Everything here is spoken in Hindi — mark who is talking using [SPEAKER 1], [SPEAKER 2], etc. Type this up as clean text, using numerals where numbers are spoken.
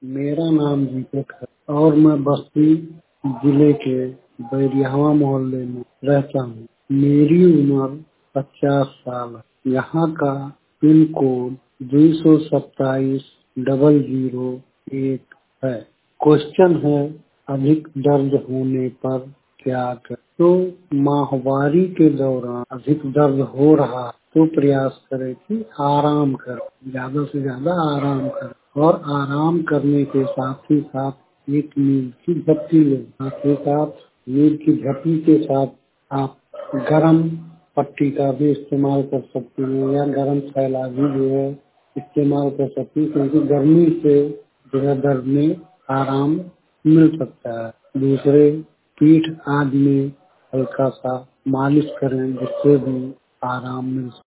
[SPEAKER 1] मेरा नाम दीपक है और मैं बस्ती जिले के बैरियावा मोहल्ले में रहता हूँ। मेरी उम्र 50 साल है। यहाँ का पिन कोड 227-001 है। क्वेश्चन है, अधिक दर्द होने पर क्या कर? तो माहवारी के दौरान अधिक दर्द हो रहा तो प्रयास करें कि आराम कर, ज्यादा से ज्यादा आराम कर, और आराम करने के साथ ही साथ एक नींद की झपकी लें। साथ ही साथ नींद की झपकी के साथ आप गरम पट्टी का भी इस्तेमाल कर सकती हैं या गरम थैला भी जो है इस्तेमाल कर सकती है, क्योंकि गर्मी से जो है दर्द में आराम मिल सकता है। दूसरे, पीठ आदि में हल्का सा मालिश करें जिससे भी आराम मिल सकता है।